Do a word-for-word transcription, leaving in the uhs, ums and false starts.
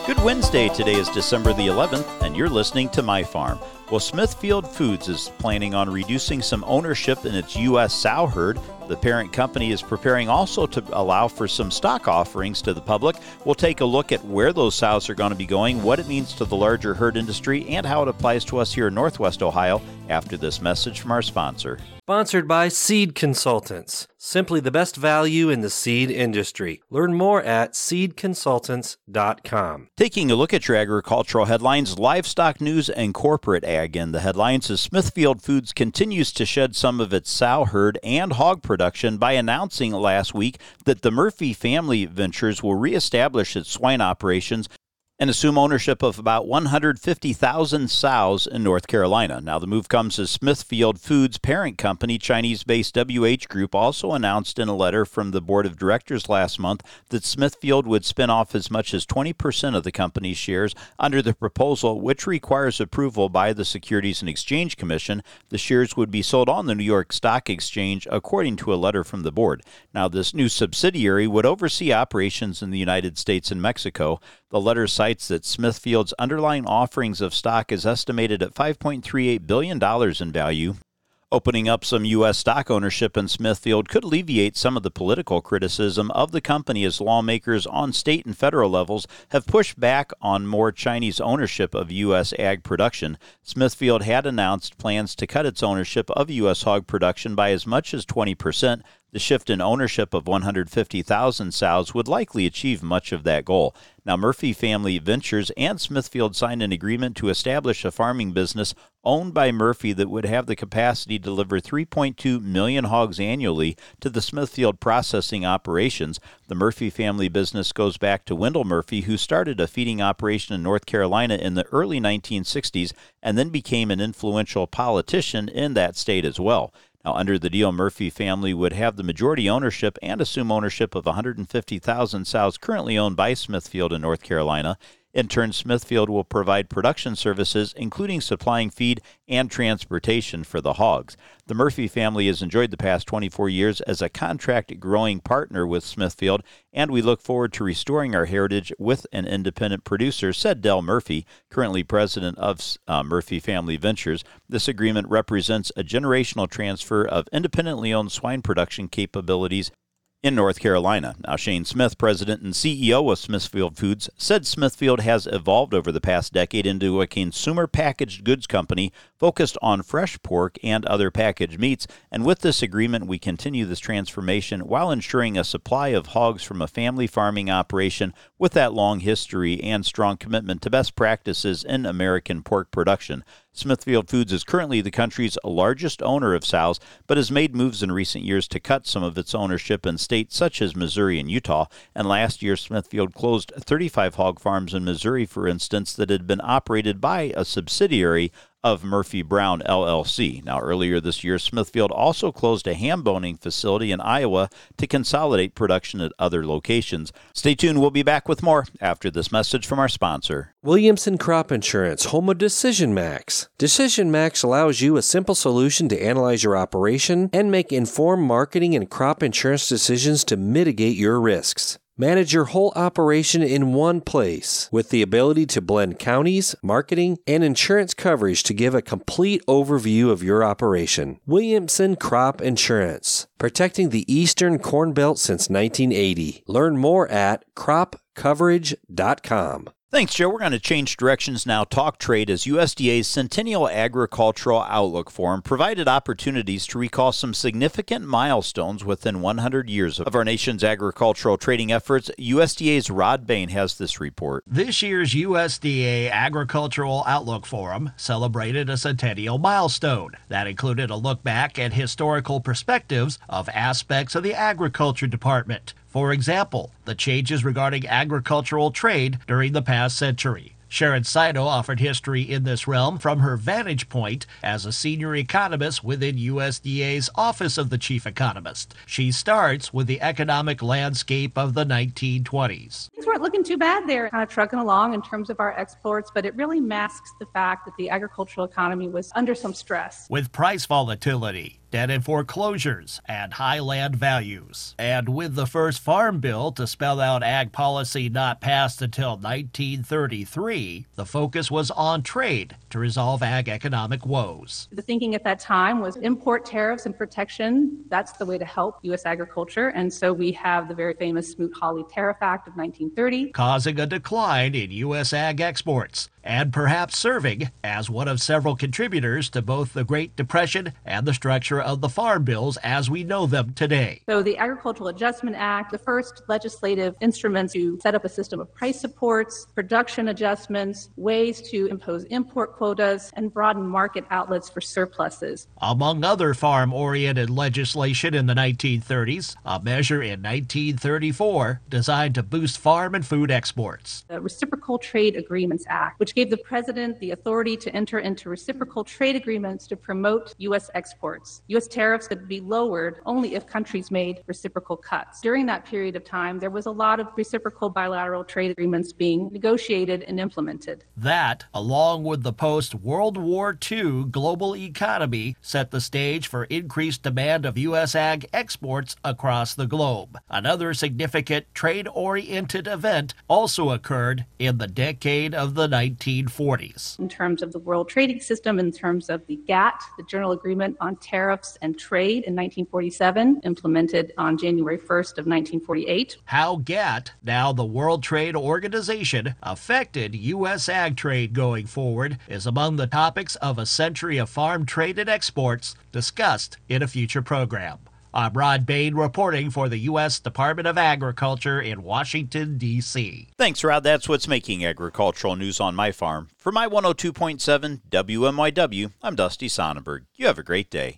Good Wednesday. Today is December the eleventh, and you're listening to My Farm. Well, Smithfield Foods is planning on reducing some ownership in its U S sow herd. The parent company is preparing also to allow for some stock offerings to the public. We'll take a look at where those sows are going to be going, what it means to the larger herd industry, and how it applies to us here in Northwest Ohio after this message from our sponsor. Sponsored by Seed Consultants. Simply the best value in the seed industry. Learn more at seed consultants dot com. Taking a look at your agricultural headlines, livestock news and corporate ag in the headlines as Smithfield Foods continues to shed some of its sow herd and hog production by announcing last week that the Murphy Family Ventures will reestablish its swine operations and assume ownership of about one hundred fifty thousand sows in North Carolina. Now, the move comes as Smithfield Foods' parent company, Chinese-based W H Group, also announced in a letter from the board of directors last month that Smithfield would spin off as much as twenty percent of the company's shares under the proposal, which requires approval by the Securities and Exchange Commission. The shares would be sold on the New York Stock Exchange, according to a letter from the board. Now, this new subsidiary would oversee operations in the United States and Mexico. The letter cites that Smithfield's underlying offerings of stock is estimated at five point three eight billion dollars in value. Opening up some U S stock ownership in Smithfield could alleviate some of the political criticism of the company as lawmakers on state and federal levels have pushed back on more Chinese ownership of U S ag production. Smithfield had announced plans to cut its ownership of U S hog production by as much as twenty percent. The shift in ownership of one hundred fifty thousand sows would likely achieve much of that goal. Now, Murphy Family Ventures and Smithfield signed an agreement to establish a farming business owned by Murphy that would have the capacity to deliver three point two million hogs annually to the Smithfield processing operations. The Murphy family business goes back to Wendell Murphy, who started a feeding operation in North Carolina in the early nineteen sixties and then became an influential politician in that state as well. Now, under the deal, Murphy family would have the majority ownership and assume ownership of one hundred fifty thousand sows currently owned by Smithfield in North Carolina. In turn, Smithfield will provide production services, including supplying feed and transportation for the hogs. The Murphy family has enjoyed the past twenty-four years as a contract growing partner with Smithfield, and we look forward to restoring our heritage with an independent producer, said Del Murphy, currently president of uh, Murphy Family Ventures. This agreement represents a generational transfer of independently owned swine production capabilities in North Carolina. Now, Shane Smith, president and C E O of Smithfield Foods, said Smithfield has evolved over the past decade into a consumer packaged goods company focused on fresh pork and other packaged meats. And with this agreement, we continue this transformation while ensuring a supply of hogs from a family farming operation with that long history and strong commitment to best practices in American pork production. Smithfield Foods is currently the country's largest owner of sows, but has made moves in recent years to cut some of its ownership in states such as Missouri and Utah. And last year, Smithfield closed thirty-five hog farms in Missouri, for instance, that had been operated by a subsidiary of Murphy Brown, L L C. Now, earlier this year, Smithfield also closed a ham boning facility in Iowa to consolidate production at other locations. Stay tuned. We'll be back with more after this message from our sponsor. Williamson Crop Insurance, home of Decision Max. Decision Max allows you a simple solution to analyze your operation and make informed marketing and crop insurance decisions to mitigate your risks. Manage your whole operation in one place with the ability to blend counties, marketing, and insurance coverage to give a complete overview of your operation. Williamson Crop Insurance, protecting the Eastern Corn Belt since nineteen eighty. Learn more at crop coverage dot com. Thanks, Joe. We're going to change directions now. Talk Trade, as U S D A's Centennial Agricultural Outlook Forum provided opportunities to recall some significant milestones within one hundred years of our nation's agricultural trading efforts. U S D A's Rod Bain has this report. This year's U S D A Agricultural Outlook Forum celebrated a centennial milestone that included a look back at historical perspectives of aspects of the Agriculture Department. For example, the changes regarding agricultural trade during the past century. Sharon Saito offered history in this realm from her vantage point as a senior economist within U S D A's Office of the Chief Economist. She starts with the economic landscape of the nineteen twenties. Things weren't looking too bad there, kind of trucking along in terms of our exports, but it really masks the fact that the agricultural economy was under some stress. With price volatility, debt and foreclosures, and high land values. And with the first farm bill to spell out ag policy not passed until nineteen thirty-three, the focus was on trade to resolve ag economic woes. The thinking at that time was import tariffs and protection. That's the way to help U S agriculture. And so we have the very famous Smoot-Hawley Tariff Act of nineteen thirty, causing a decline in U S ag exports, and perhaps serving as one of several contributors to both the Great Depression and the structure of the farm bills as we know them today. So the Agricultural Adjustment Act, the first legislative instrument to set up a system of price supports, production adjustments, ways to impose import quotas, and broaden market outlets for surpluses. Among other farm-oriented legislation in the nineteen thirties, a measure in nineteen thirty-four designed to boost farm and food exports. The Reciprocal Trade Agreements Act, which gave the president the authority to enter into reciprocal trade agreements to promote U S exports. U S tariffs could be lowered only if countries made reciprocal cuts. During that period of time, there was a lot of reciprocal bilateral trade agreements being negotiated and implemented. That, along with the post-World War Two global economy, set the stage for increased demand of U S ag exports across the globe. Another significant trade-oriented event also occurred in the decade of the nineteen forties. In terms of the world trading system, in terms of the GATT, the General Agreement on Tariffs and Trade in nineteen forty-seven, implemented on January first of nineteen forty-eight. How GATT, now the World Trade Organization, affected U S ag trade going forward is among the topics of a century of farm trade and exports discussed in a future program. I'm Rod Bain reporting for the U S Department of Agriculture in Washington, D C Thanks, Rod. That's what's making agricultural news on my farm. For my one oh two point seven W M Y W, I'm Dusty Sonnenberg. You have a great day.